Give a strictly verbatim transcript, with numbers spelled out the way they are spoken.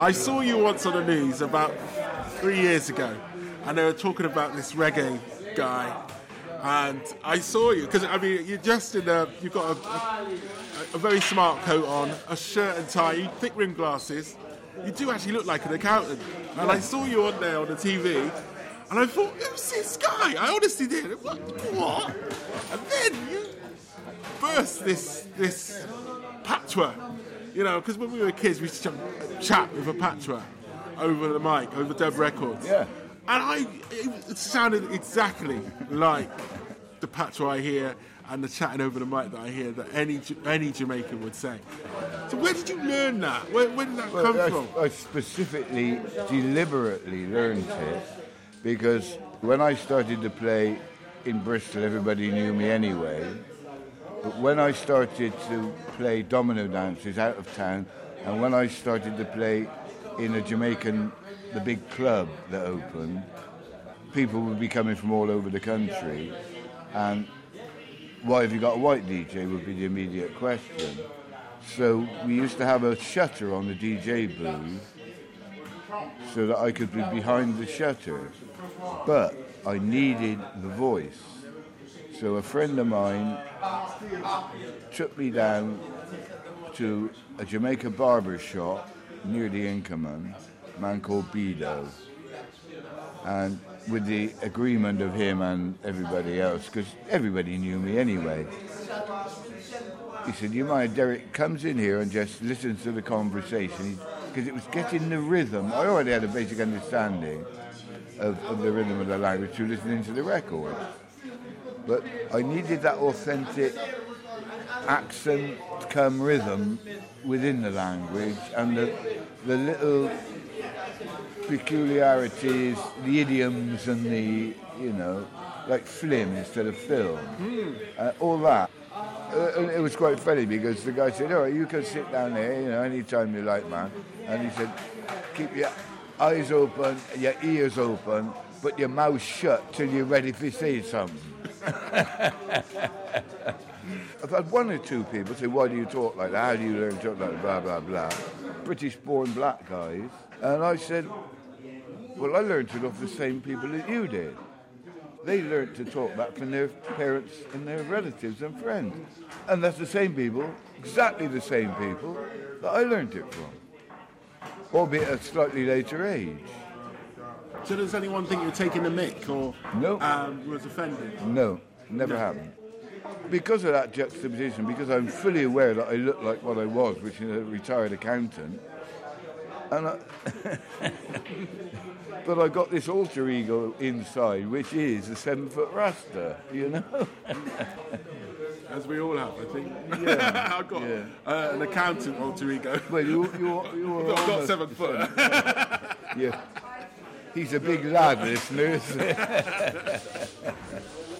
I saw you once on the news about three years ago, and they were talking about this reggae guy, and I saw you because I mean you're just in a you've got a, a, a very smart coat on, a shirt and tie, thick rimmed glasses. You do actually look like an accountant, and I saw you on there on the T V, and I thought, who's this guy? I honestly did. What? What? And then you burst this this patois. You know, because when we were kids, we used to chat with a patois over the mic, over Dub Records. Yeah. And I, it sounded exactly like the patois I hear and the chatting over the mic that I hear that any any Jamaican would say. So where did you learn that? Where, where did that well, come I, from? I specifically, deliberately learned it because when I started to play in Bristol, everybody knew me anyway. But when I started to play domino dances out of town, and when I started to play in a Jamaican, the big club that opened, people would be coming from all over the country, and why have you got a white D J would be the immediate question. So we used to have a shutter on the D J booth so that I could be behind the shutter, but I needed the voice. So a friend of mine took me down to a Jamaica barber shop near the Inkerman, a man called Bido. And with the agreement of him and everybody else, because everybody knew me anyway, he said, you mind, Derek comes in here and just listens to the conversation, because it was getting the rhythm. I already had a basic understanding of, of the rhythm of the language through listening to the record. But I needed that authentic accent come rhythm within the language and the, the little peculiarities, the idioms and the, you know, like film instead of film. Mm. Uh, all that. Uh, it was quite funny because the guy said, all right, you can sit down here, you know, anytime you like, man. And he said, keep your eyes open, your ears open, but your mouth shut till you're ready to say something. I've had one or two people say, why do you talk like that? How do you learn to talk like that? Blah, blah, blah. British-born black guys. And I said, well, I learned it off the same people that you did. They learned to talk back from their parents and their relatives and friends. And that's the same people, exactly the same people, that I learned it from. Albeit at a slightly later age. So does anyone think you're taking the mick or no. um, was offended? No, never no. happened. Because of that juxtaposition, because I'm fully aware that I look like what I was, which is a retired accountant, and I but I got this alter ego inside, which is a seven-foot Rasta, you know? As we all have, I think. Yeah. I've got yeah. uh, an accountant alter ego. Well, you, you, you're I've got seven foot. Yeah. He's a big lad, listeners.